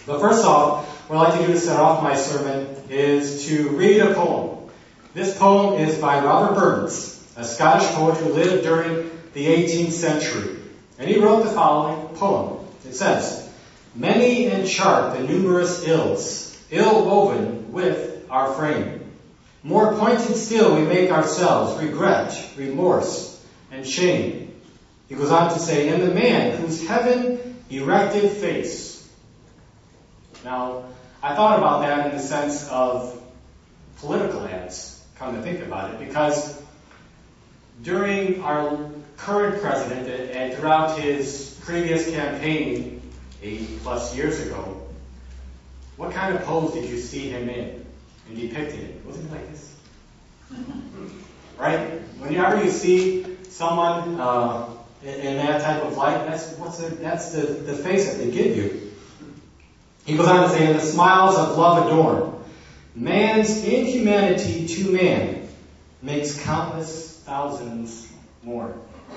But first off, what I'd like to do to start off my sermon is to read a poem. This poem is by Robert Burns, a Scottish poet who lived during the 18th century. And he wrote the following poem. It says, "Many and sharp and numerous ills, ill woven with our frame. More pointed still we make ourselves, regret, remorse, and shame." He goes on to say, "And the man whose heaven erected face." Now, I thought about that in the sense of political ads, come to think about it, because during our current president and throughout his previous campaign 8+ years ago, what kind of pose did you see him in and depicted in? Wasn't it like this? Right? Whenever you see someone in that type of light, that's the face that they give you. He goes on to say, "And the smiles of love adorn. Man's inhumanity to man makes countless thousands more."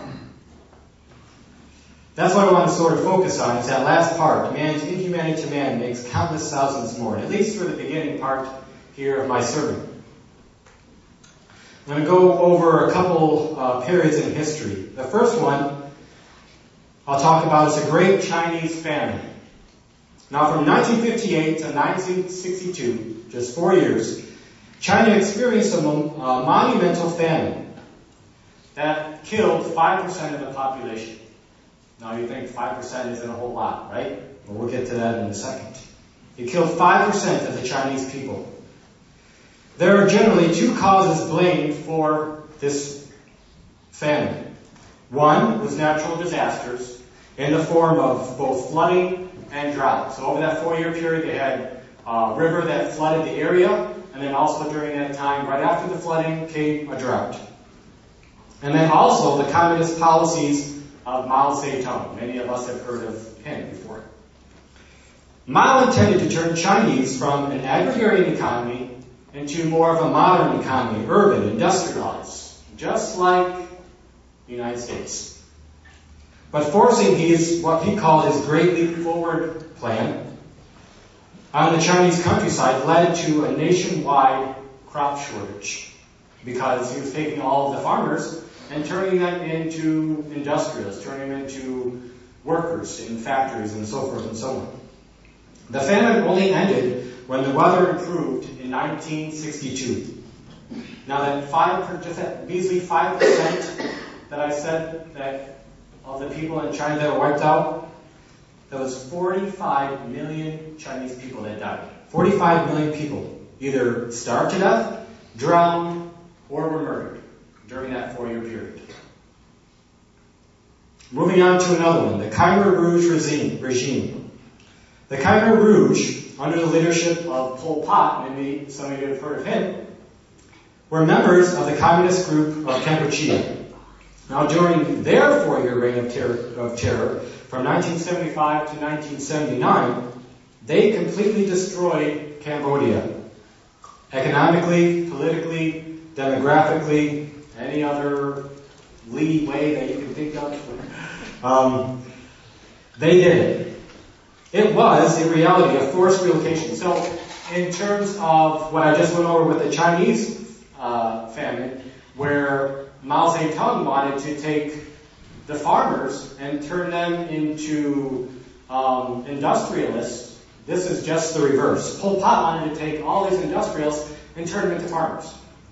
That's what I want to sort of focus on, is that last part. Man's inhumanity to man makes countless thousands more, at least for the beginning part here of my sermon. I'm going to go over a couple periods in history. The first one I'll talk about is the Great Chinese Famine. Now, from 1958 to 1962, just 4 years, China experienced a monumental famine that killed 5% of the population. Now, you think 5% isn't a whole lot, right? Well, we'll get to that in a second. It killed 5% of the Chinese people. There are generally two causes blamed for this famine. One was natural disasters in the form of both flooding and drought. So over that 4-year period, they had a river that flooded the area, and then also during that time, right after the flooding, came a drought. And then also the communist policies of Mao Zedong. Many of us have heard of him before. Mao intended to turn Chinese from an agrarian economy into more of a modern economy, urban, industrialized, just like the United States. But forcing what he called his Great Leap Forward plan on the Chinese countryside led to a nationwide crop shortage, because he was taking all of the farmers and turning them into industrialists, turning them into workers in factories and so forth and so on. The famine only ended when the weather improved in 1962. Now that measly 5% that I said that of the people in China that were wiped out, there was 45 million Chinese people that died. 45 million people either starved to death, drowned, or were murdered during that 4-year period. Moving on to another one, the Khmer Rouge regime. The Khmer Rouge, under the leadership of Pol Pot, maybe some of you have heard of him, were members of the communist group of Kampuchea. Now, during their 4-year reign of terror, from 1975 to 1979, they completely destroyed Cambodia. Economically, politically, demographically, any other leeway that you can think of. They did it. It was, in reality, a forced relocation. So, in terms of what I just went over with the Chinese famine, where Mao Zedong wanted to take the farmers and turn them into industrialists, this is just the reverse. Pol Pot wanted to take all these industrialists and turn them into farmers.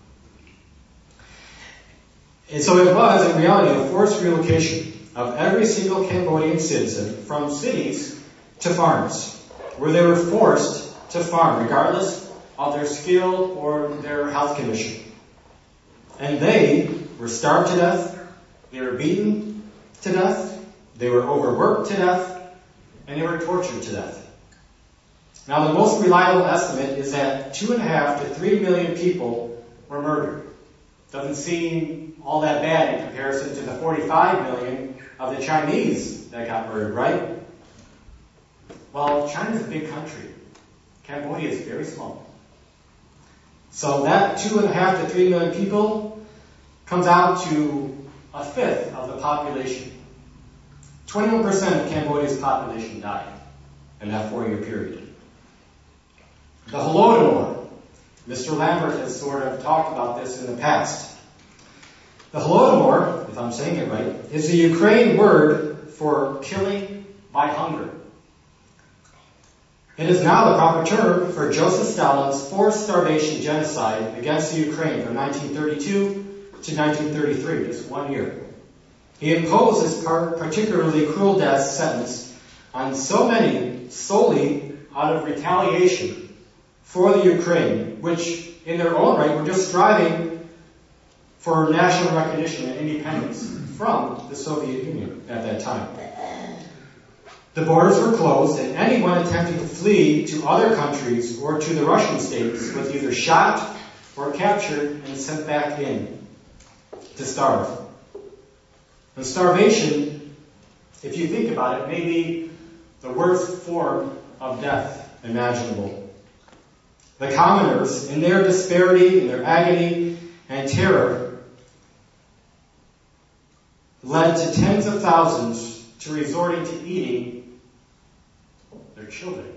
And so it was, in reality, a forced relocation of every single Cambodian citizen from cities to farms, where they were forced to farm, regardless of their skill or their health condition. And they were starved to death, they were beaten to death, they were overworked to death, and they were tortured to death. Now, the most reliable estimate is that 2.5 to 3 million people were murdered. Doesn't seem all that bad in comparison to the 45 million of the Chinese that got murdered, right? Well, China's a big country. Cambodia is very small. So that 2.5 to 3 million people comes out to a fifth of the population. 21% of Cambodia's population died. in that 4-year period. The Holodomor. Mr. Lambert has sort of talked about this in the past. The Holodomor, if I'm saying it right, is the Ukraine word for killing by hunger. It is now the proper term for Joseph Stalin's forced starvation genocide against the Ukraine from 1932 to 1933, just 1 year. He imposed this particularly cruel death sentence on so many solely out of retaliation for the Ukraine, which in their own right were just striving for national recognition and independence from the Soviet Union at that time. The borders were closed, and anyone attempting to flee to other countries or to the Russian states was either shot or captured and sent back in to starve. And starvation, if you think about it, may be the worst form of death imaginable. The commoners, in their disparity, in their agony and terror, led to tens of thousands to resorting to eating their children.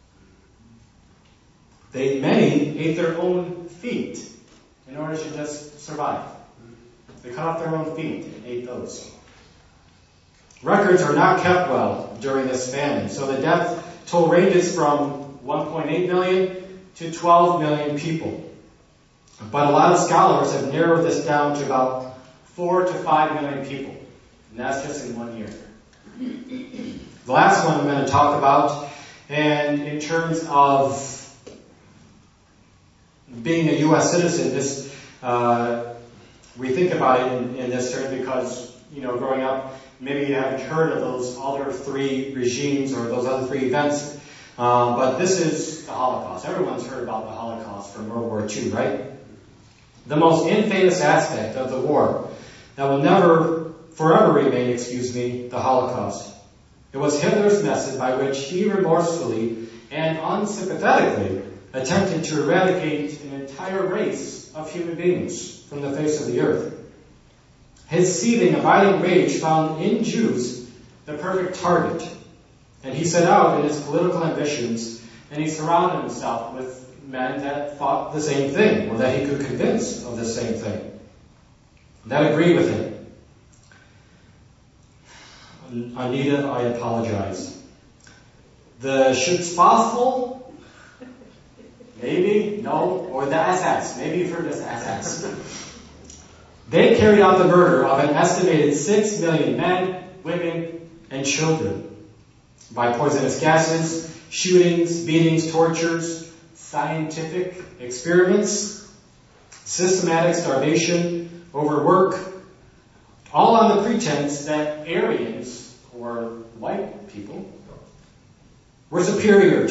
Many ate their own feet in order to just survive. They cut off their own feet and ate those. Records are not kept well during this famine, so the death toll ranges from 1.8 million to 12 million people. But a lot of scholars have narrowed this down to about 4 to 5 million people, and that's just in 1 year. The last one I'm going to talk about, and in terms of being a U.S. citizen, this we think about it in this term because, growing up, maybe you haven't heard of those other 3 regimes or those other 3 events, but this is the Holocaust. Everyone's heard about the Holocaust from World War II, right? The most infamous aspect of the war that will never, forever remain, the Holocaust. It was Hitler's method by which he remorsefully and unsympathetically attempted to eradicate an entire race of human beings from the face of the earth. His seething, abiding rage found in Jews the perfect target, and he set out in his political ambitions, and he surrounded himself with men that thought the same thing, or that he could convince of the same thing, that agreed with him. Anita, I apologize. The Schutzstaffel? Maybe? No? Or the SS. Maybe you've heard this SS. They carried out the murder of an estimated 6 million men, women, and children by poisonous gases, shootings, beatings, tortures, scientific experiments, systematic starvation, overwork, all on the pretense that Aryans, or white people, were superior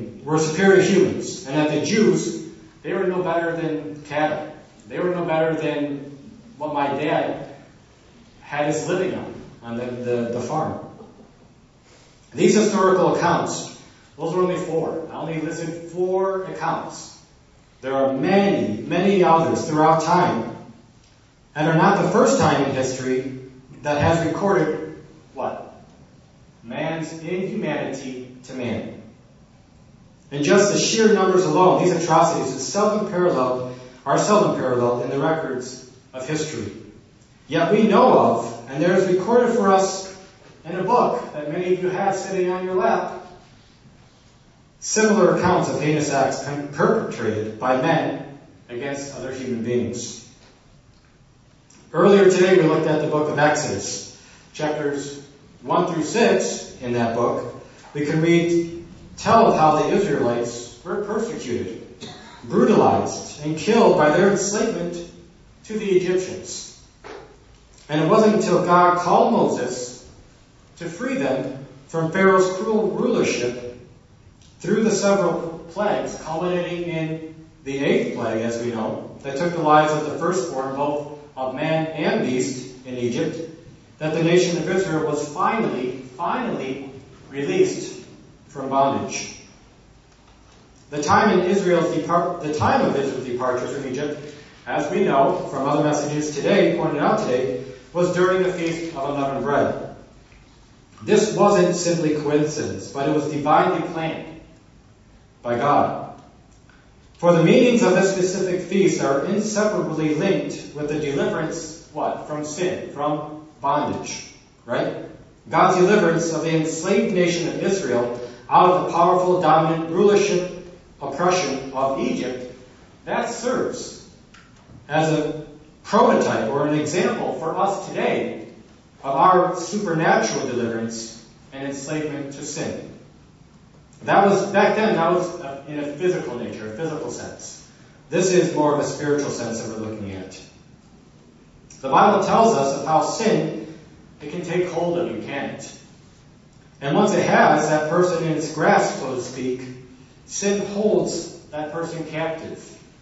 humans, and that the Jews, they were no better than cattle. They were no better than what my dad had his living on the farm. These historical accounts, those are only 4. I only listed 4 accounts. There are many, many others throughout time, and are not the first time in history that has recorded what? Man's inhumanity to man. And just the sheer numbers alone, these atrocities are seldom paralleled in the records of history. Yet we know of, and there is recorded for us in a book that many of you have sitting on your lap, similar accounts of heinous acts perpetrated by men against other human beings. Earlier today we looked at the book of Exodus, chapters 1 through 6 in that book. We can tell of how the Israelites were persecuted, brutalized, and killed by their enslavement to the Egyptians. And it wasn't until God called Moses to free them from Pharaoh's cruel rulership through the several plagues, culminating in the 8th plague, as we know, that took the lives of the firstborn, both of man and beast, in Egypt, that the nation of Israel was finally released from bondage. The time of Israel's departure from Egypt, as we know from other messages pointed out today, was during the Feast of Unleavened Bread. This wasn't simply coincidence, but it was divinely planned by God. For the meanings of this specific feast are inseparably linked with the deliverance, what? From sin, from bondage, right? God's deliverance of the enslaved nation of Israel out of the powerful, dominant rulership, oppression of Egypt, that serves as a prototype or an example for us today of our supernatural deliverance and enslavement to sin. That was, back then, that was in a physical nature, a physical sense. This is more of a spiritual sense that we're looking at. The Bible tells us of how sin, it can take hold of you, can't it? And once it has that person in its grasp, so to speak, sin holds that person captive.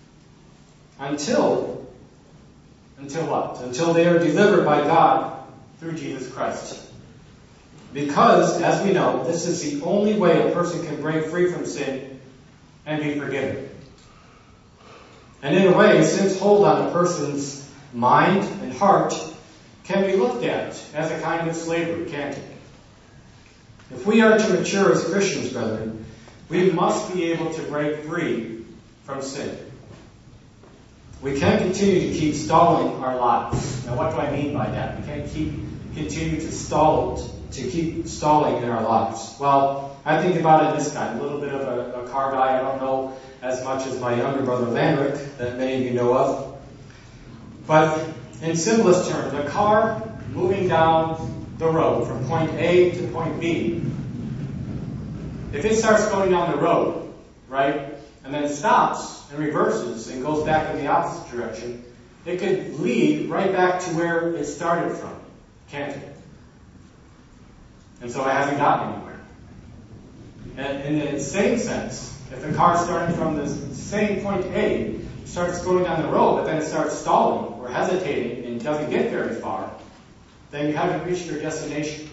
Until what? Until they are delivered by God through Jesus Christ. Because, as we know, this is the only way a person can break free from sin and be forgiven. And in a way, sin's hold on a person's mind and heart can be looked at as a kind of slavery, can't it? If we are to mature as Christians, brethren, we must be able to break free from sin. We can't continue to keep stalling our lives. Now, what do I mean by that? We can't continue to keep stalling in our lives. Well, I think about it this kind, a little bit of a car guy. I don't know as much as my younger brother Landrick, that many of you know of. But in simplest terms, a car moving down the road from point A to point B, if it starts going down the road, right, and then stops and reverses and goes back in the opposite direction, it could lead right back to where it started from, can't it? And so it hasn't gotten anywhere. And in the same sense, if the car starting from the same point A starts going down the road, but then it starts stalling or hesitating and doesn't get very far, then you haven't reached your destination.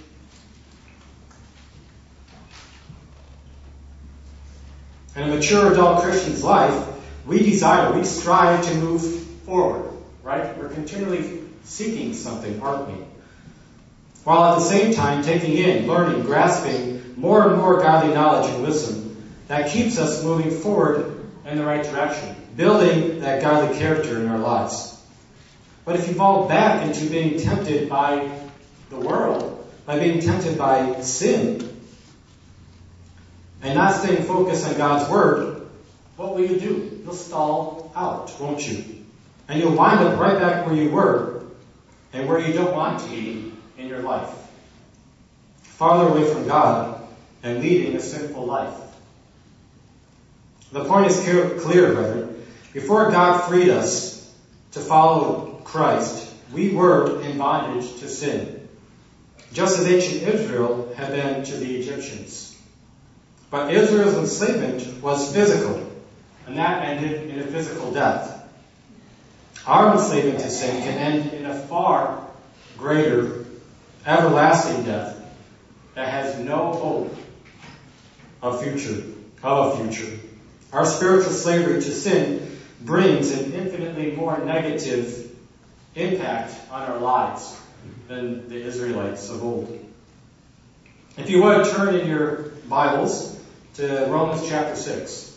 In a mature adult Christian's life, we strive to move forward, right? We're continually seeking something, aren't we? While at the same time taking in, learning, grasping more and more godly knowledge and wisdom that keeps us moving forward in the right direction, building that godly character in our lives. But if you fall back into being tempted by the world, by being tempted by sin, and not staying focused on God's Word, what will you do? You'll stall out, won't you? And you'll wind up right back where you were and where you don't want to be in your life. Farther away from God and leading a sinful life. The point is clear, brethren. Before God freed us to follow Christ, we were in bondage to sin, just as ancient Israel had been to the Egyptians. But Israel's enslavement was physical, and that ended in a physical death. Our enslavement to sin can end in a far greater, everlasting death that has no hope of a future. Our spiritual slavery to sin brings an infinitely more negative impact on our lives than the Israelites of old. If you would, turn in your Bibles to Romans chapter 6.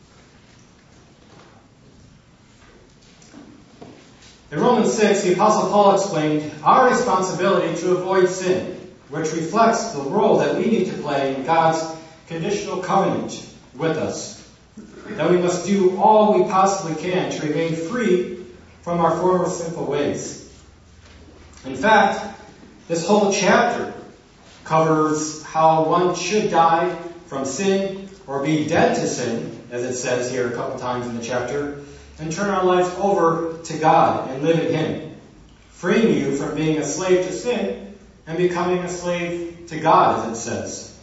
In Romans 6, the Apostle Paul explained our responsibility to avoid sin, which reflects the role that we need to play in God's conditional covenant with us. That we must do all we possibly can to remain free from our former sinful ways. In fact, this whole chapter covers how one should die from sin or be dead to sin, as it says here a couple times in the chapter, and turn our lives over to God and live in Him, freeing you from being a slave to sin and becoming a slave to God, as it says.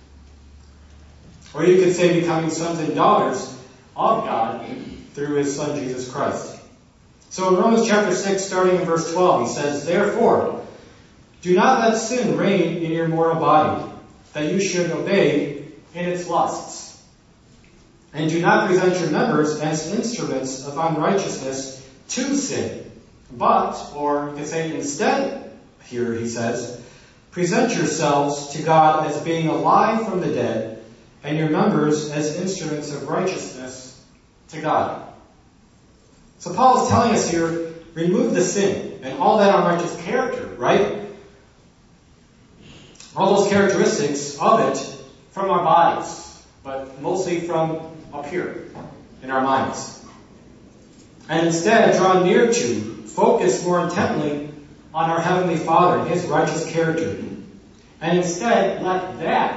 Or you could say becoming sons and daughters of God through His Son, Jesus Christ. So in Romans chapter 6, starting in verse 12, he says, "Therefore, do not let sin reign in your mortal body, that you should obey in its lusts. And do not present your members as instruments of unrighteousness to sin, but," or you could say instead, here he says, present yourselves to God as being alive from the dead, and your members as instruments of righteousness to God. So Paul is telling us here, remove the sin and all that unrighteous character, right? All those characteristics of it from our bodies, but mostly from up here in our minds. And instead, draw near to, focus more intently on our Heavenly Father and His righteous character. And instead, let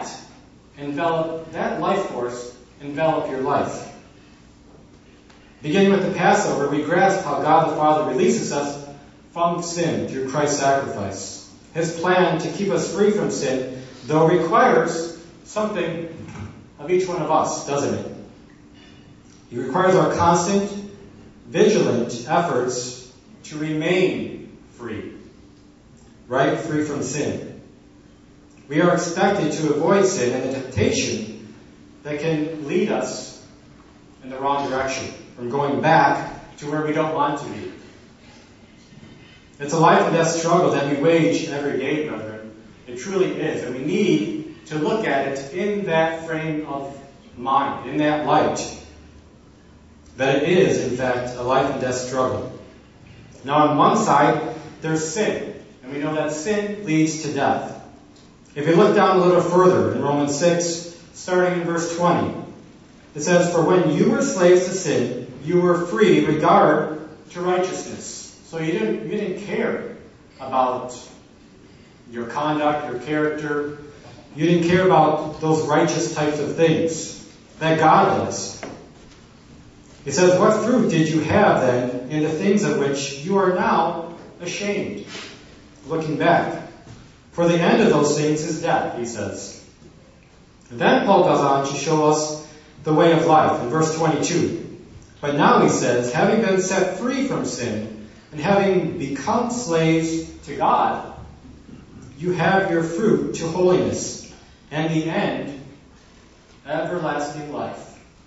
that life force envelop your life. Beginning with the Passover, we grasp how God the Father releases us from sin through Christ's sacrifice. His plan to keep us free from sin, though, requires something of each one of us, doesn't it? He requires our constant, vigilant efforts to remain free, right? Free from sin. We are expected to avoid sin and the temptation that can lead us in the wrong direction, from going back to where we don't want to be. It's a life and death struggle that we wage every day, brethren. It truly is. And we need to look at it in that frame of mind, in that light, that it is, in fact, a life and death struggle. Now, on one side, there's sin. And we know that sin leads to death. If you look down a little further in Romans 6, starting in verse 20, it says, "For when you were slaves to sin, you were free in regard to righteousness." So you didn't care about your conduct, your character. You didn't care about those righteous types of things that God does. It says, "What fruit did you have then in the things of which you are now ashamed?" Looking back. "For the end of those things is death," he says. And then Paul goes on to show us the way of life in verse 22. "But now," he says, "having been set free from sin and having become slaves to God, you have your fruit to holiness, and the end, everlasting life.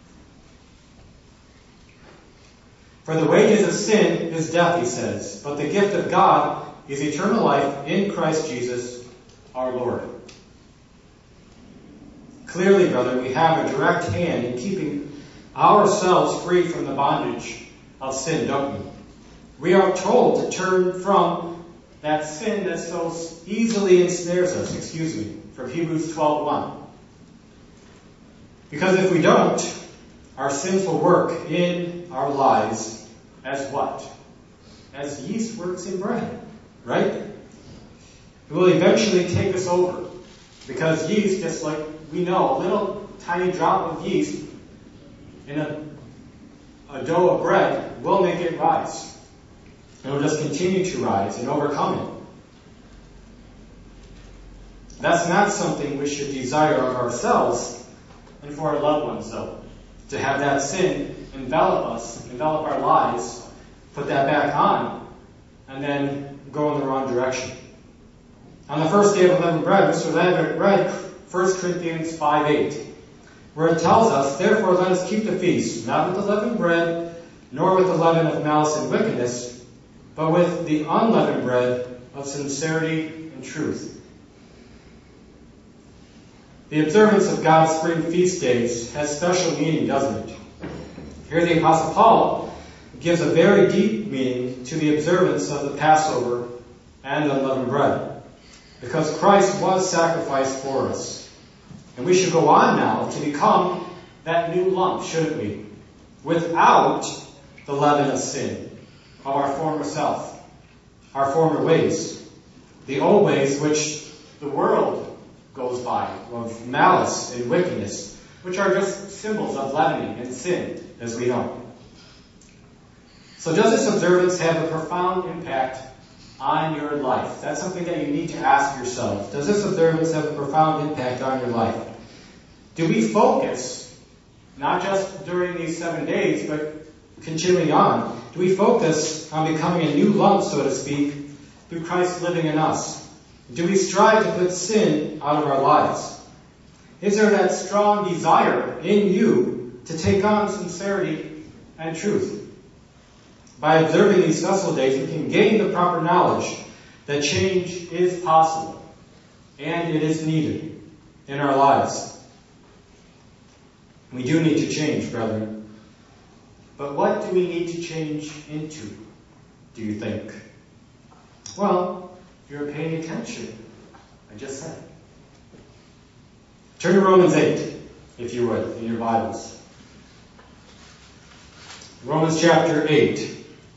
For the wages of sin is death," he says, "but the gift of God is eternal life in Christ Jesus our Lord." Clearly, brother, we have a direct hand in keeping ourselves free from the bondage of sin, don't we? We are told to turn from that sin that so easily ensnares us, from Hebrews 12:1. Because if we don't, our sins will work in our lives as what? As yeast works in bread, right? It will eventually take us over. Because yeast, just like we know, a little tiny drop of yeast in a dough of bread will make it rise. It will just continue to rise and overcome it. That's not something we should desire of ourselves and for our loved ones, though. To have that sin envelop us, envelop our lives, put that back on, and then go in the wrong direction. On the first day of unleavened bread, Mr. Lambert read 1 Corinthians 5:8, where it tells us, "Therefore let us keep the feast, not with leavened bread, nor with the leaven of malice and wickedness, but with the unleavened bread of sincerity and truth." The observance of God's spring feast days has special meaning, doesn't it? Here the Apostle Paul gives a very deep meaning to the observance of the Passover and the unleavened bread, because Christ was sacrificed for us. And we should go on now to become that new lump, shouldn't we? Without the leaven of sin, of our former self, our former ways, the old ways which the world goes by, of malice and wickedness, which are just symbols of leavening and sin, as we know. So does this observance have a profound impact on your life? That's something that you need to ask yourself. Does this observance have a profound impact on your life? Do we focus, not just during these 7 days, but continuing on, do we focus on becoming a new lump, so to speak, through Christ living in us? Do we strive to put sin out of our lives? Is there that strong desire in you to take on sincerity and truth? By observing these festival days, we can gain the proper knowledge that change is possible. and it is needed in our lives. We do need to change, brethren. But what do we need to change into, do you think? Well, you're paying attention. I just said. Turn to Romans 8, if you would, in your Bibles. Romans chapter 8.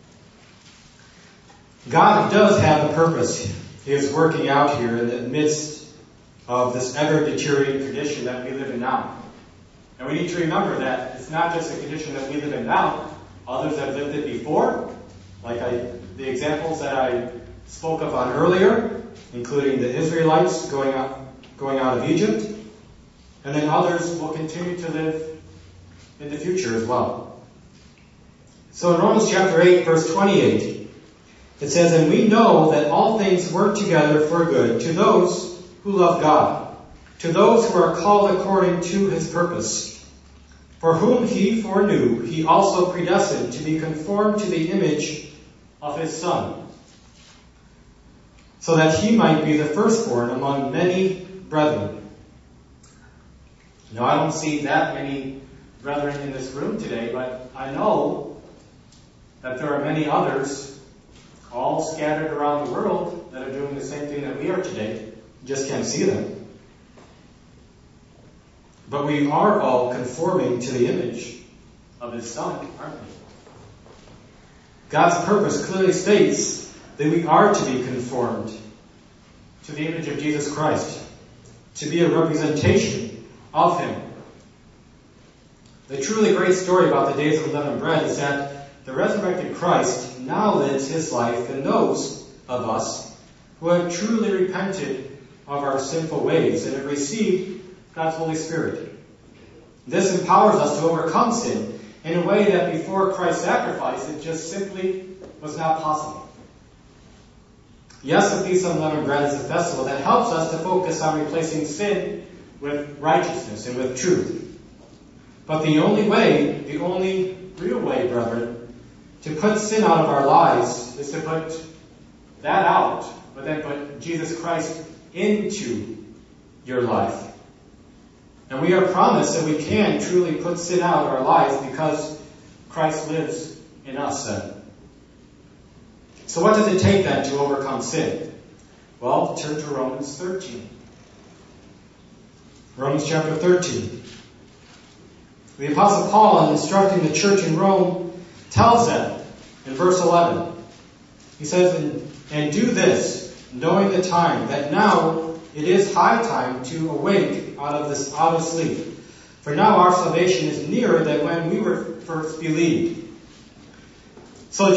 God does have a purpose He is working out here in the midst of this ever-deteriorating condition that we live in now. And we need to remember that it's not just a condition that we live in now. Others have lived it before, like the examples that I spoke of on earlier, including the Israelites going out of Egypt. And then others will continue to live in the future as well. So in Romans chapter 8, verse 28, it says, "And we know that all things work together for good to those who love God, to those who are called according to His purpose. For whom He foreknew, He also predestined to be conformed to the image of His Son, so that He might be the firstborn among many brethren." Now, I don't see that many brethren in this room today, but I know that there are many others all scattered around the world that are doing the same thing that we are today. You just can't see them. But we are all conforming to the image of His Son, aren't we? God's purpose clearly states that we are to be conformed to the image of Jesus Christ, to be a representation of Him. The truly great story about the days of unleavened bread is that the resurrected Christ now lives His life in those of us who have truly repented of our sinful ways and have received God's Holy Spirit. This empowers us to overcome sin in a way that before Christ's sacrifice, it just simply was not possible. Yes, the Feast of Unleavened Bread is a festival that helps us to focus on replacing sin with righteousness and with truth. But the only real way, brethren, to put sin out of our lives is to put that out, but then put Jesus Christ into your life. And we are promised that we can truly put sin out of our lives because Christ lives in us then. So what does it take then to overcome sin? Well, turn to Romans 13. Romans chapter 13. The Apostle Paul, in instructing the church in Rome, tells them in verse 11, he says, "And do this, knowing the time, that now it is high time to awake out of sleep. For now our salvation is nearer than when we were first believed." So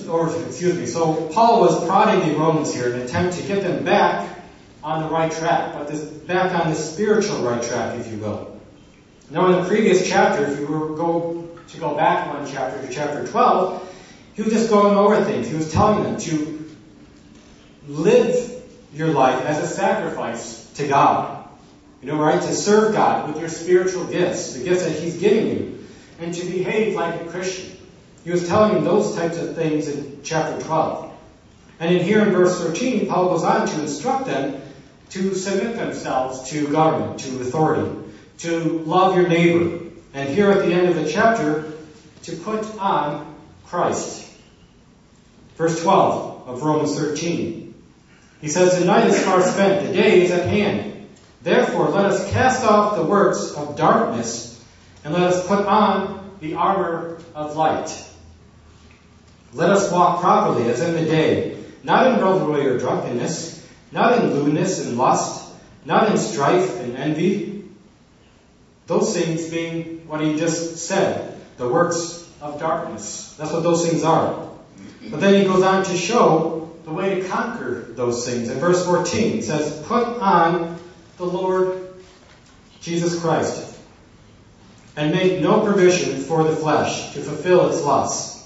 Paul was prodding the Romans here in an attempt to get them back on the right track, but back on the spiritual right track, if you will. Now, in the previous chapter, if you were to go back one chapter to chapter 12, he was just going over things. He was telling them to live your life as a sacrifice to God. Right? To serve God with your spiritual gifts, the gifts that He's giving you, and to behave like a Christian. He was telling them those types of things in chapter 12. And in here in verse 13, Paul goes on to instruct them to submit themselves to government, to authority, to love your neighbor. And here at the end of the chapter, to put on Christ. Verse 12 of Romans 13. He says, "The night is far spent, the day is at hand. Therefore, let us cast off the works of darkness, and let us put on the armor of light. Let us walk properly as in the day, not in revelry or drunkenness, not in lewdness and lust, not in strife and envy." Those things being what he just said, the works of darkness. That's what those things are. But then he goes on to show the way to conquer those things. In verse 14, it says, "Put on the Lord Jesus Christ, and make no provision for the flesh to fulfill its lusts."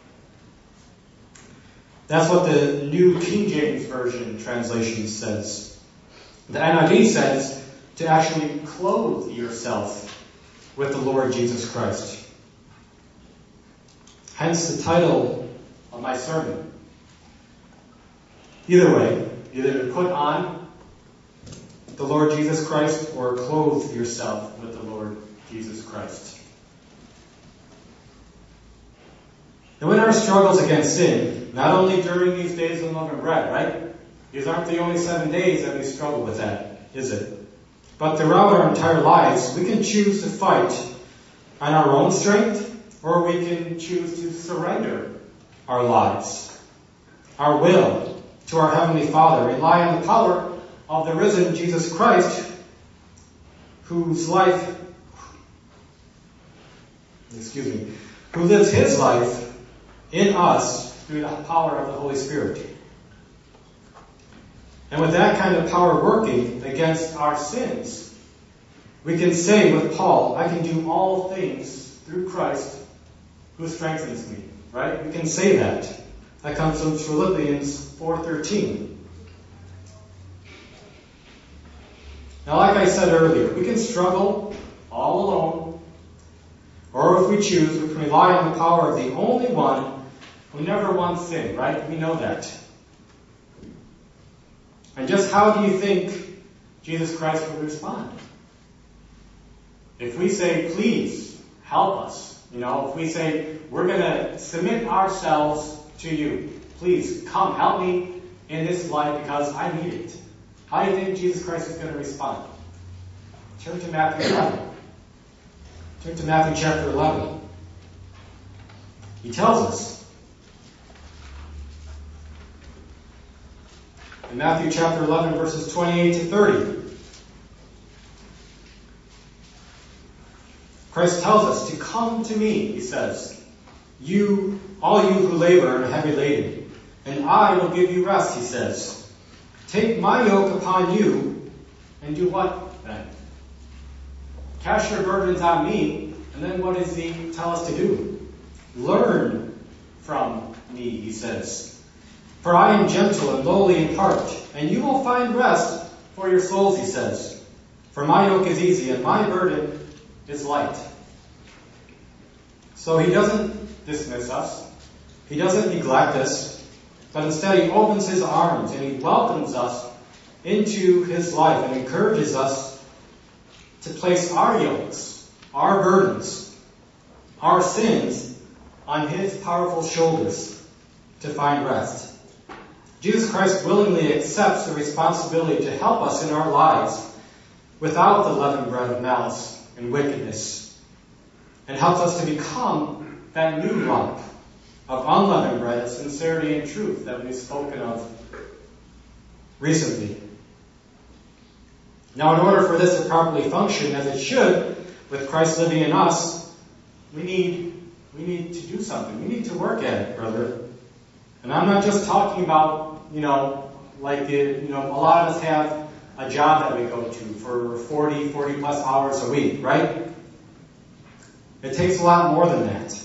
That's what the New King James Version translation says. The NIV says to actually clothe yourself with the Lord Jesus Christ. Hence the title of my sermon. Either way, either to put on the Lord Jesus Christ, or clothe yourself with the Lord Jesus Christ. And in our struggles against sin, not only during these days of unleavened bread, right? These aren't the only 7 days that we struggle with that, is it? But throughout our entire lives, we can choose to fight on our own strength, or we can choose to surrender our lives, our will, to our Heavenly Father, rely on the power of the risen Jesus Christ, who lives his life in us through the power of the Holy Spirit. And with that kind of power working against our sins, we can say with Paul, I can do all things through Christ who strengthens me. Right? We can say that. That comes from Philippians 4:13. Now, like I said earlier, we can struggle all alone, or if we choose, we can rely on the power of the only one who never once sinned, right? We know that. And just how do you think Jesus Christ would respond? If we say, please, help us. If we say, we're going to submit ourselves to you. Please, come, help me in this life because I need it. How do you think Jesus Christ is going to respond? Turn to Matthew 11. Turn to Matthew chapter 11. He tells us. In Matthew chapter 11, verses 28 to 30. Christ tells us to come to me, he says. All you who labor and are heavy laden, and I will give you rest, he says. Take my yoke upon you, and do what then? Cast your burdens on me, and then what does he tell us to do? Learn from me, he says. For I am gentle and lowly in heart, and you will find rest for your souls, he says. For my yoke is easy, and my burden is light. So he doesn't dismiss us. He doesn't neglect us. But instead he opens his arms and he welcomes us into his life and encourages us to place our yokes, our burdens, our sins on his powerful shoulders to find rest. Jesus Christ willingly accepts the responsibility to help us in our lives without the leavened bread of malice and wickedness, and helps us to become that new lump of unleavened bread of sincerity and truth that we've spoken of recently. Now, in order for this to properly function as it should, with Christ living in us, we need to do something. We need to work at it, brother. And I'm not just talking about, a lot of us have a job that we go to for 40 plus hours a week, right? It takes a lot more than that.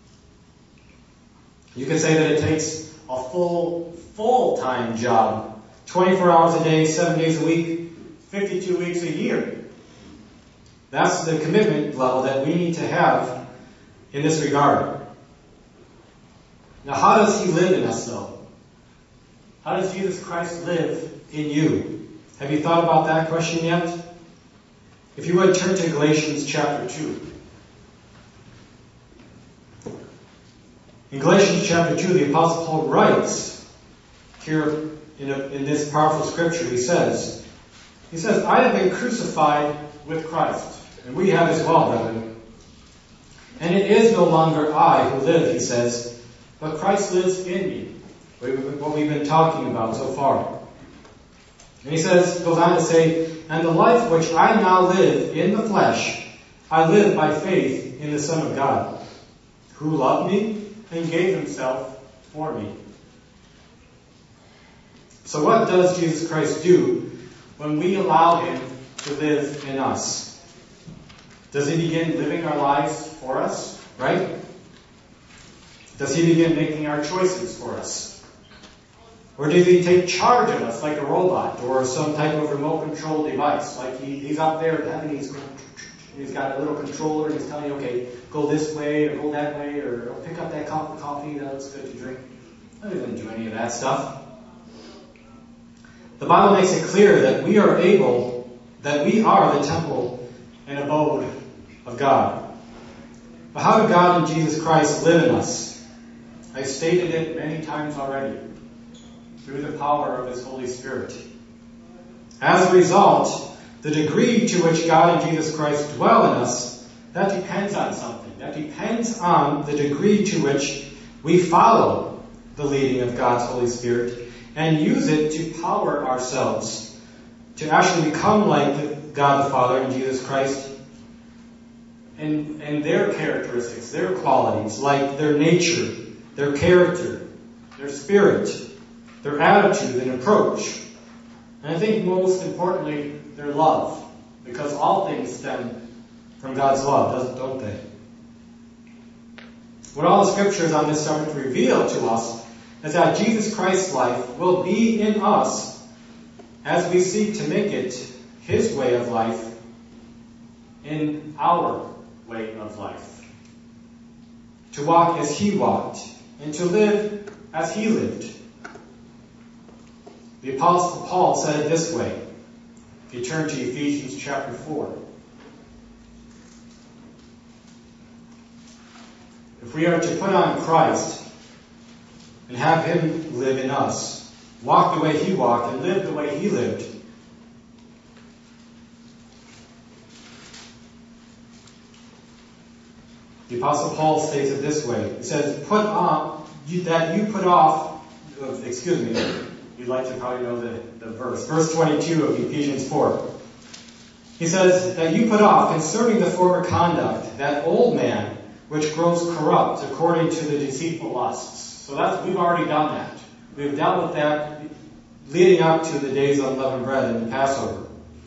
You could say that it takes a full-time job, 24 hours a day, 7 days a week, 52 weeks a year. That's the commitment level that we need to have in this regard. Now, how does he live in us, though? How does Jesus Christ live in you? Have you thought about that question yet? If you would, turn to Galatians chapter 2. In Galatians chapter 2, the Apostle Paul writes here in this powerful scripture, he says, I have been crucified with Christ, and we have as well, brethren. And it is no longer I who live, he says, but Christ lives in me. What we've been talking about so far. And he goes on to say, and the life which I now live in the flesh, I live by faith in the Son of God, who loved me and gave himself for me. So what does Jesus Christ do when we allow him to live in us? Does he begin living our lives for us, right? Does he begin making our choices for us? Or does he take charge of us like a robot or some type of remote control device? Like he's up there in heaven, he's got a little controller and he's telling you, okay, go this way or go that way or pick up that cup of coffee that looks good to drink. He doesn't do any of that stuff. The Bible makes it clear that we are able that we are the temple and abode of God. But how did God and Jesus Christ live in us? I've stated it many times already. Through the power of His Holy Spirit. As a result, the degree to which God and Jesus Christ dwell in us, that depends on something. That depends on the degree to which we follow the leading of God's Holy Spirit and use it to power ourselves to actually become like God the Father and Jesus Christ and their characteristics, their qualities, like their nature, their character, their spirit, their attitude and approach. And I think most importantly, their love. Because all things stem from God's love, don't they? What all the scriptures on this subject reveal to us is that Jesus Christ's life will be in us as we seek to make it His way of life in our way of life. To walk as He walked and to live as He lived. The Apostle Paul said it this way. If you turn to Ephesians chapter 4. If we are to put on Christ and have Him live in us, walk the way He walked and live the way He lived, the Apostle Paul states it this way. He says, you'd like to probably know the verse. Verse 22 of Ephesians 4. He says that you put off concerning the former conduct, that old man which grows corrupt according to the deceitful lusts. So we've already done that. We've dealt with that leading up to the days of unleavened bread and the Passover.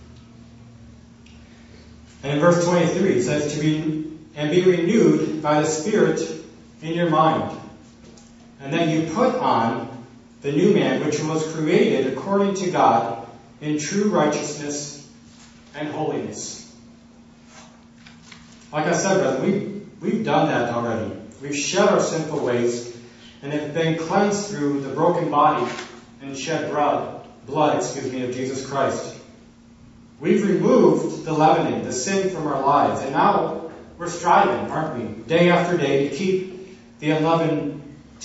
And in verse 23 it says be renewed by the Spirit in your mind. And then you put on the new man, which was created according to God in true righteousness and holiness. Like I said, brother, we've done that already. We've shed our sinful ways and have been cleansed through the broken body and shed blood of Jesus Christ. We've removed the leavening, the sin from our lives, and now we're striving, aren't we, day after day to keep unleavened,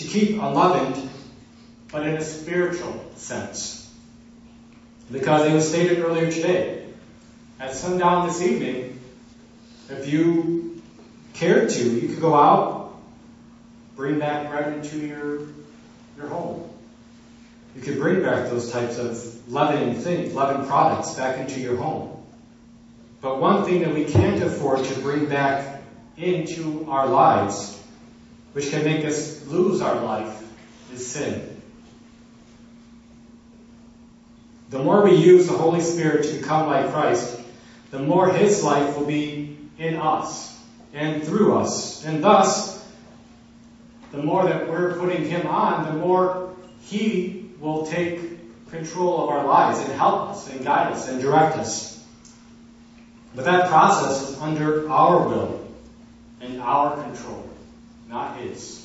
but in a spiritual sense. Because it was stated earlier today, at sundown this evening, if you cared to, you could go out, bring back bread into your home. You could bring back those types of leavened products back into your home. But one thing that we can't afford to bring back into our lives, which can make us lose our life, is sin. The more we use the Holy Spirit to become like Christ, the more His life will be in us and through us. And thus, the more that we're putting Him on, the more He will take control of our lives and help us and guide us and direct us. But that process is under our will and our control, not His.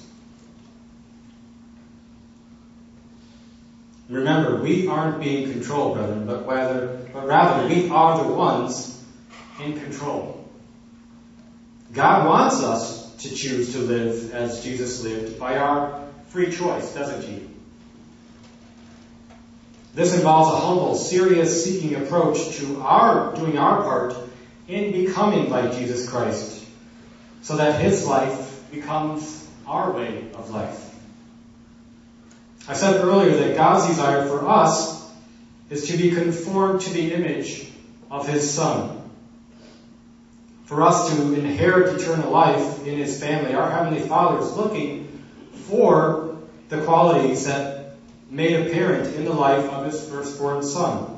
Remember, we aren't being controlled, brethren, but rather we are the ones in control. God wants us to choose to live as Jesus lived by our free choice, doesn't He? This involves a humble, serious, seeking approach to doing our part in becoming like Jesus Christ, so that His life becomes our way of life. I said earlier that God's desire for us is to be conformed to the image of His Son. For us to inherit eternal life in His family, our Heavenly Father is looking for the qualities that made apparent in the life of His firstborn Son.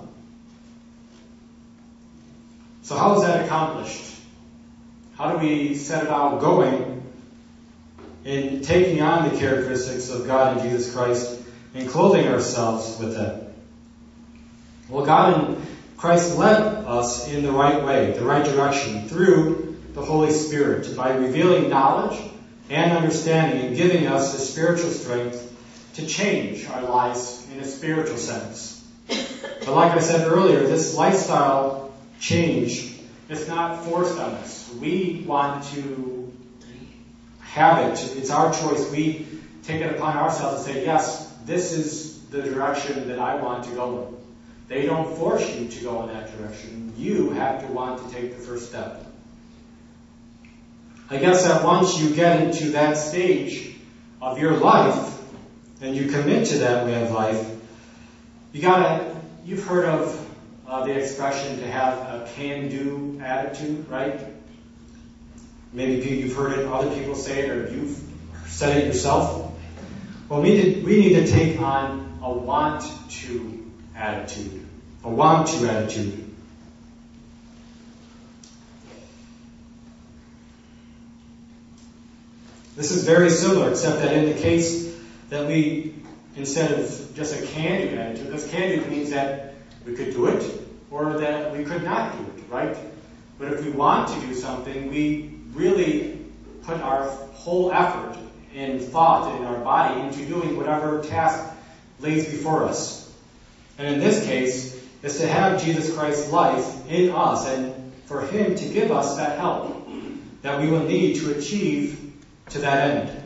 So how is that accomplished? How do we set about going in taking on the characteristics of God and Jesus Christ and clothing ourselves with them? Well, God and Christ led us in the right way, the right direction, through the Holy Spirit by revealing knowledge and understanding and giving us the spiritual strength to change our lives in a spiritual sense. But like I said earlier, this lifestyle change, it's not forced on us. We want to have it. It's our choice. We take it upon ourselves and say, yes, this is the direction that I want to go in. They don't force you to go in that direction. You have to want to take the first step. I guess that once you get into that stage of your life, and you commit to that way of life, you've heard of the expression to have a can-do attitude, right? Maybe you've heard it, other people say it, or you've said it yourself. Well, we need to take on a want-to attitude. A want-to attitude. This is very similar, except that in the case that we, instead of just a can-do attitude, because can-do means that we could do it, or that we could not do it, right? But if we want to do something, we really put our whole effort and thought in our body into doing whatever task lays before us. And in this case, is to have Jesus Christ's life in us and for Him to give us that help that we will need to achieve to that end.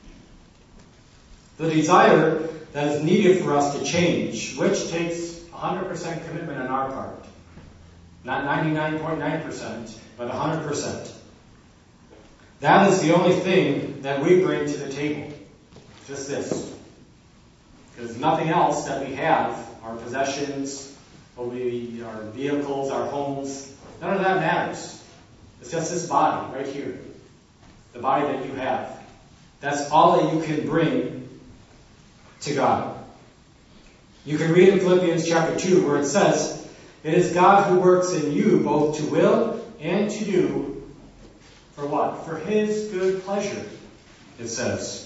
The desire that is needed for us to change, which takes 100% commitment on our part. Not 99.9%, but 100%. That is the only thing that we bring to the table. Just this. Because nothing else that we have, our possessions, our vehicles, our homes, none of that matters. It's just this body right here. The body that you have. That's all that you can bring to God. You can read in Philippians chapter 2 where it says, "It is God who works in you both to will and to do," for what? For His good pleasure, it says.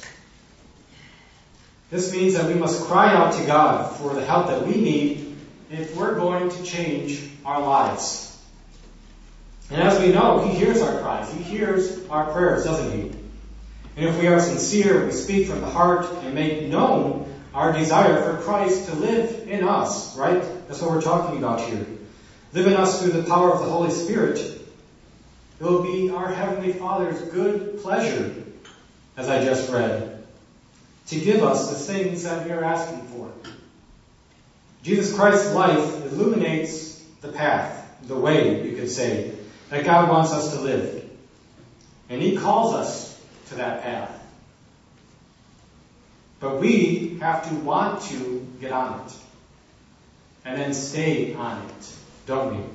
This means that we must cry out to God for the help that we need if we're going to change our lives. And as we know, He hears our cries. He hears our prayers, doesn't He? And if we are sincere, we speak from the heart and make known our desire for Christ to live in us, right? That's what we're talking about here. Live in us through the power of the Holy Spirit. It will be our Heavenly Father's good pleasure, as I just read, to give us the things that we are asking for. Jesus Christ's life illuminates the path, the way, you could say, that God wants us to live. And He calls us to that path. But we have to want to get on it. And then stay on it, don't we?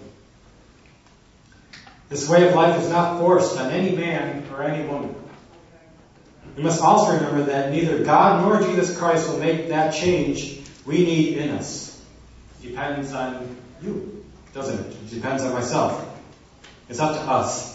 This way of life is not forced on any man or any woman. We must also remember that neither God nor Jesus Christ will make that change we need in us. It depends on you, doesn't it? It depends on myself. It's up to us.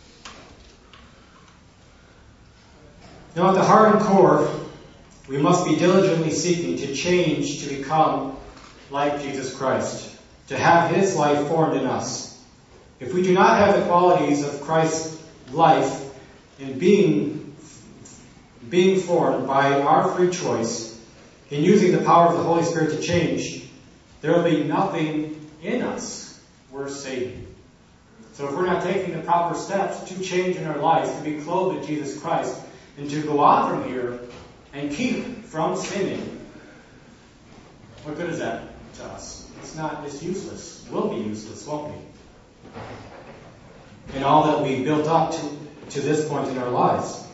Now, at the heart and core, we must be diligently seeking to change to become like Jesus Christ, to have His life formed in us. If we do not have the qualities of Christ's life in being formed by our free choice, in using the power of the Holy Spirit to change, there will be nothing in us worth saving. So if we're not taking the proper steps to change in our lives, to be clothed with Jesus Christ, and to go on from here and keep from sinning, what good is that to us? It's useless. It will be useless, won't we? And all that we built up to this point in our lives.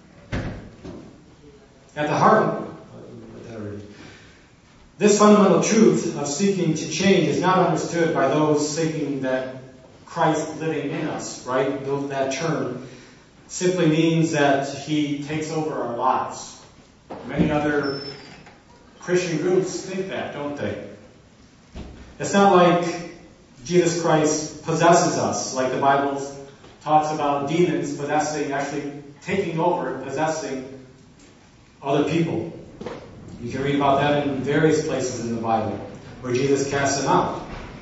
At the heart, this fundamental truth of seeking to change is not understood by those seeking that Christ living in us, right? That term simply means that He takes over our lives. Many other Christian groups think that, don't they? It's not like Jesus Christ possesses us, like the Bible talks about demons possessing, actually taking over and possessing other people. You can read about that in various places in the Bible, where Jesus casts them out.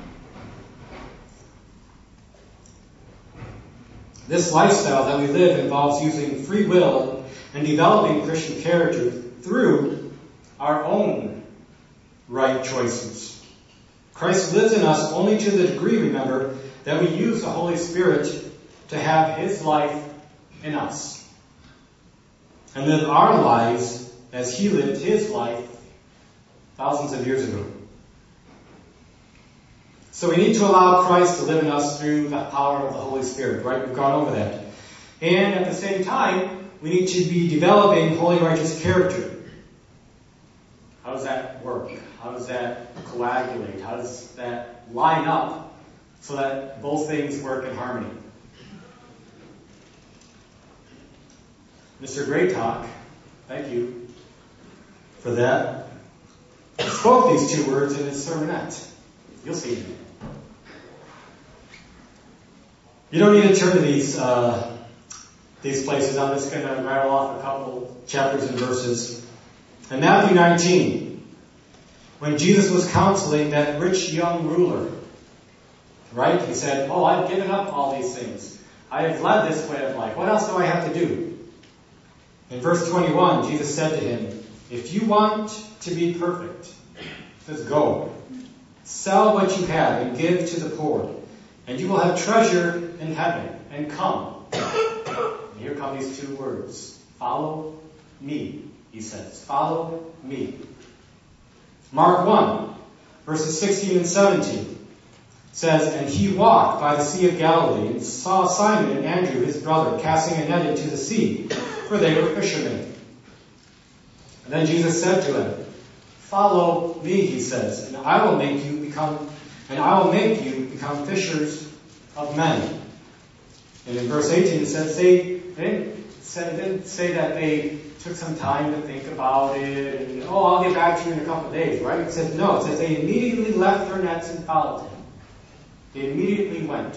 This lifestyle that we live involves using free will and developing Christian character through our own right choices. Christ lives in us only to the degree, remember, that we use the Holy Spirit to have His life in us and live our lives as He lived His life thousands of years ago. So we need to allow Christ to live in us through the power of the Holy Spirit, right? We've gone over that. And at the same time, we need to be developing holy, righteous character. How does that work? How does that coagulate? How does that line up so that both things work in harmony? Mr. Great Talk, thank you for that. He spoke these two words in his sermonette. You'll see it. You don't need to turn to these places. I'm just going to rattle off a couple chapters and verses. In Matthew 19, when Jesus was counseling that rich young ruler, right? He said, "Oh, I've given up all these things. I have led this way of life. What else do I have to do?" In verse 21, Jesus said to him, "If you want to be perfect, just go. Sell what you have and give to the poor, and you will have treasure in heaven. And come." And here come these two words. Follow me, he says. Follow me. Mark 1, verses 16 and 17 says, "And he walked by the Sea of Galilee and saw Simon and Andrew, his brother, casting a net into the sea, for they were fishermen. And then Jesus said to him, 'Follow me,' he says, 'and I will make you become fishers of men.'" And in verse 18 it says it didn't say that they took some time to think about it and, I'll get back to you in a couple of days, right? It says no. It says they immediately left their nets and followed him. They immediately went.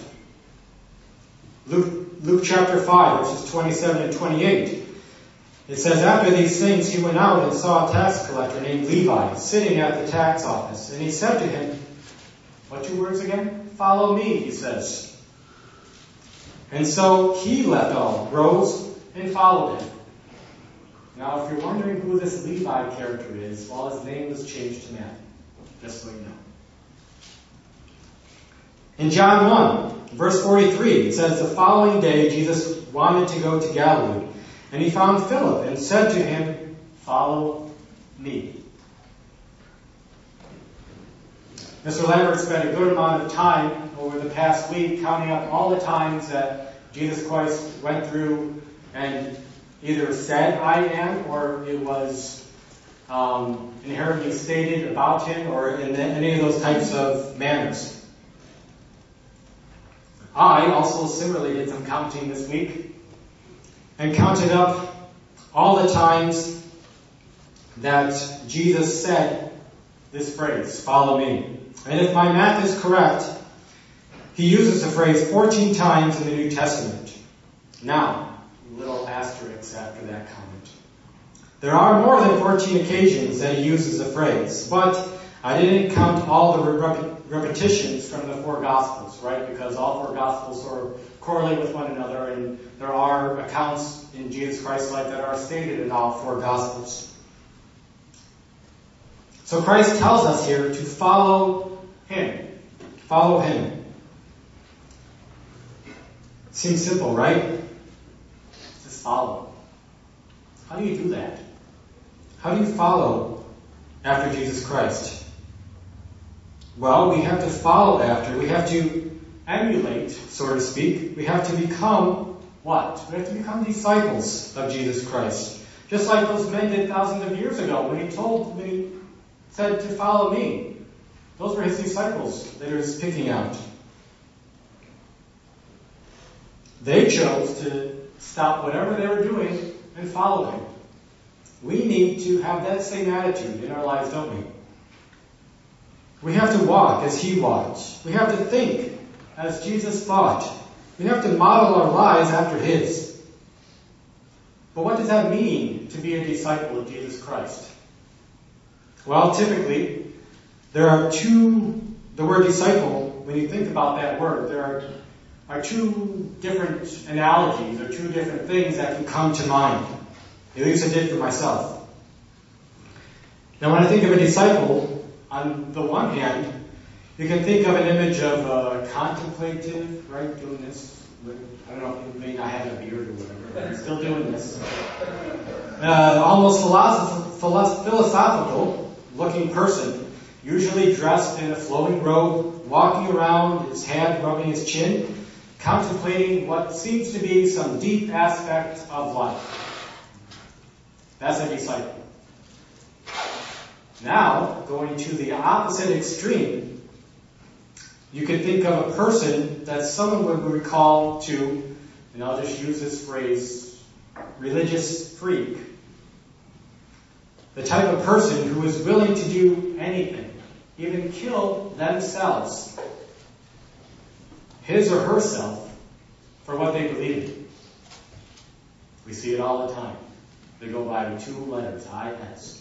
Luke chapter 5, verses 27 and 28. It says, "After these things he went out and saw a tax collector named Levi sitting at the tax office. And he said to him," what two words again? "Follow me," he says. And so he left all, rose, and followed him. Now, if you're wondering who this Levi character is, well, his name was changed to Matthew, just so you know. In John 1, verse 43, it says, "The following day Jesus wanted to go to Galilee, and he found Philip and said to him, 'Follow me.'" Mr. Lambert spent a good amount of time over the past week counting up all the times that Jesus Christ went through and either said, "I am," or it was inherently stated about him, or in any of those types of manners. I also similarly did some counting this week and counted up all the times that Jesus said this phrase, "Follow me." And if my math is correct, he uses the phrase 14 times in the New Testament. Now, little asterisks after that comment. There are more than 14 occasions that he uses the phrase, but I didn't count all the repetitions from the four Gospels, right? Because all four Gospels sort of correlate with one another, and there are accounts in Jesus Christ's life that are stated in all four Gospels. So Christ tells us here to follow him. Follow him. Seems simple, right? Just follow. How do you do that? How do you follow after Jesus Christ? Well, we have to follow after. We have to emulate, so to speak. We have to become what? We have to become disciples of Jesus Christ. Just like those men did thousands of years ago when he said to follow me. Those were his disciples that he was picking out. They chose to stop whatever they were doing and follow him. We need to have that same attitude in our lives, don't we? We have to walk as he walked. We have to think as Jesus thought. We have to model our lives after his. But what does that mean to be a disciple of Jesus Christ? Well, typically, there are the word disciple, when you think about that word, there are two different analogies or two different things that can come to mind. At least I did for myself. Now, when I think of a disciple, on the one hand, You can think of an image of contemplative, right, doing this. I don't know, you may not have a beard or whatever, but still doing this. Almost philosophical looking person, usually dressed in a flowing robe, walking around, his hand rubbing his chin, contemplating what seems to be some deep aspect of life. That's a disciple. Now, going to the opposite extreme, you could think of a person that someone would recall to, and I'll just use this phrase, religious freak. The type of person who is willing to do anything, even kill themselves, his or herself, for what they believe in. We see it all the time. They go by 2 letters, IS.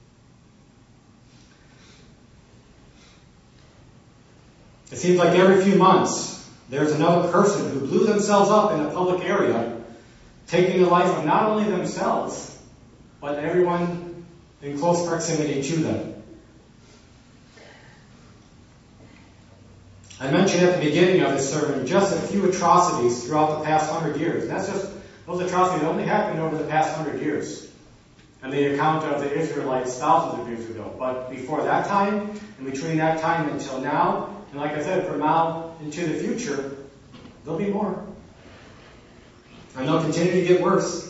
It seems like every few months, there's another person who blew themselves up in a public area, taking the life of not only themselves, but everyone in close proximity to them. I mentioned at the beginning of this sermon just a few atrocities throughout the past 100 years. And that's just, those atrocities only happened over the past 100 years. And the account of the Israelites thousands of years ago. But before that time, and between that time until now, and like I said, from now into the future, there'll be more. And they'll continue to get worse.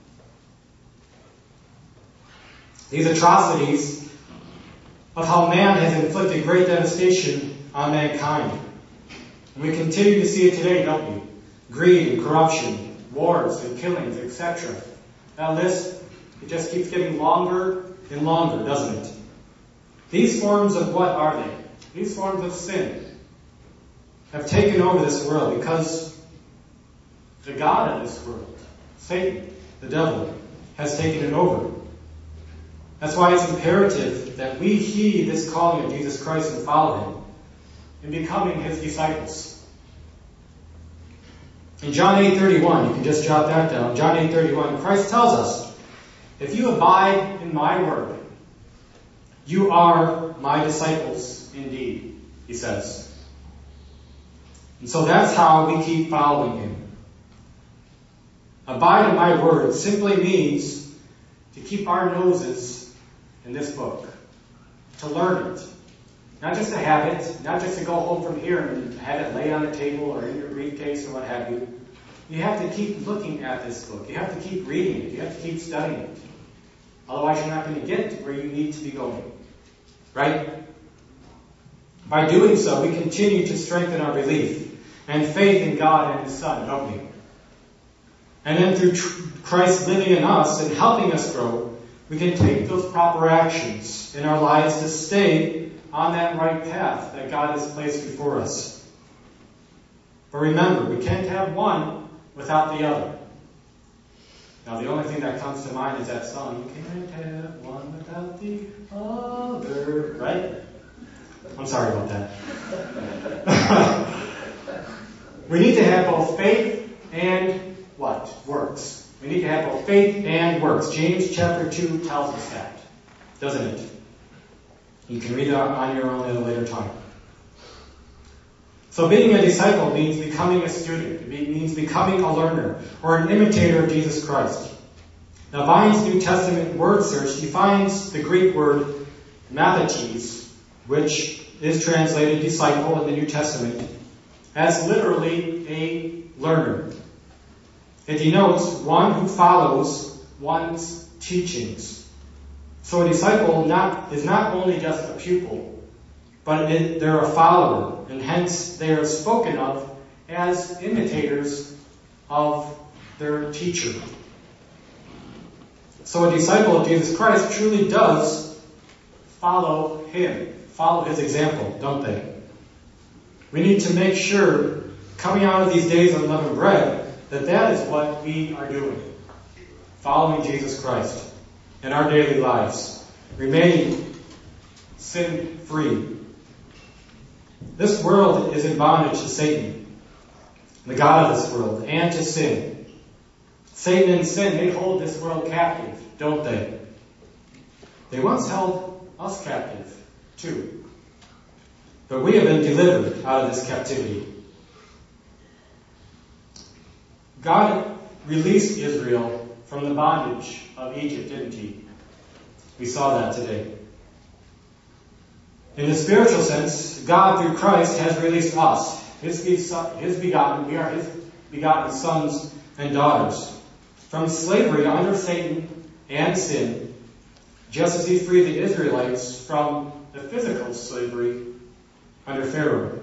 These atrocities of how man has inflicted great devastation on mankind. And we continue to see it today, don't we? Greed and corruption, wars and killings, etc. That list, it just keeps getting longer and longer, doesn't it? These forms of what are they? These forms of sin have taken over this world because the God of this world, Satan, the devil, has taken it over. That's why it's imperative that we heed this calling of Jesus Christ and follow him in becoming his disciples. In John 8:31, you can just jot that down. John 8:31, Christ tells us, if you abide in my word, you are my disciples indeed, he says. And so that's how we keep following him. Abide in my word simply means to keep our noses in this book, to learn it. Not just to have it, not just to go home from here and have it lay on the table or in your briefcase or what have you. You have to keep looking at this book. You have to keep reading it. You have to keep studying it. Otherwise, you're not going to get to where you need to be going. Right? By doing so, we continue to strengthen our belief and faith in God and his Son, don't we? And then through Christ living in us and helping us grow, we can take those proper actions in our lives to stay on that right path that God has placed before us. But remember, we can't have one without the other. Now, the only thing that comes to mind is that song, you can't have one without the other, right? I'm sorry about that. We need to have both faith and what? Works. We need to have both faith and works. James chapter 2 tells us that, doesn't it? You can read it on your own at a later time. So being a disciple means becoming a student. It means becoming a learner or an imitator of Jesus Christ. Now, Vine's New Testament word search defines the Greek word mathetes, which is translated disciple in the New Testament, as literally a learner. It denotes one who follows one's teachings. So a disciple is not only just a pupil, but they're a follower, and hence they are spoken of as imitators of their teacher. So a disciple of Jesus Christ truly does follow him, follow his example, don't they? We need to make sure, coming out of these days of unleavened bread, that is what we are doing. Following Jesus Christ in our daily lives. Remaining sin-free. This world is in bondage to Satan, the God of this world, and to sin. Satan and sin, they hold this world captive, don't they? They once held us captive, too. But we have been delivered out of this captivity. God released Israel from the bondage of Egypt, didn't he? We saw that today. In the spiritual sense, God through Christ has released us, His begotten, we are His begotten sons and daughters, from slavery under Satan and sin, just as He freed the Israelites from the physical slavery under Pharaoh.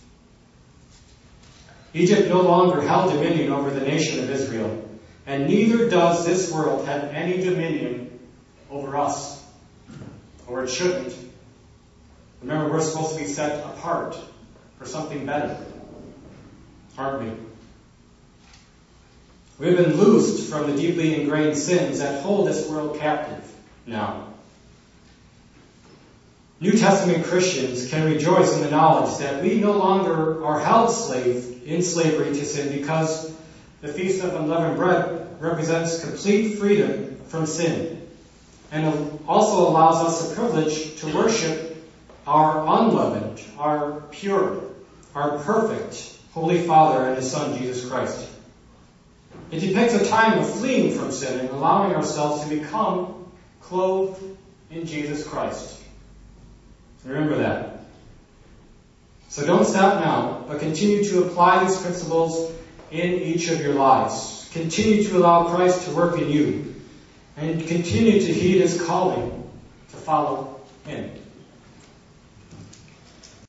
Egypt no longer held dominion over the nation of Israel, and neither does this world have any dominion over us, or it shouldn't. Remember, we're supposed to be set apart for something better, aren't we? We've been loosed from the deeply ingrained sins that hold this world captive now. New Testament Christians can rejoice in the knowledge that we no longer are held in slavery to sin, because the Feast of Unleavened Bread represents complete freedom from sin, and also allows us the privilege to worship our unleavened, our pure, our perfect Holy Father and His Son, Jesus Christ. It depicts a time of fleeing from sin and allowing ourselves to become clothed in Jesus Christ. Remember that. So don't stop now, but continue to apply these principles in each of your lives. Continue to allow Christ to work in you, and continue to heed His calling to follow Him.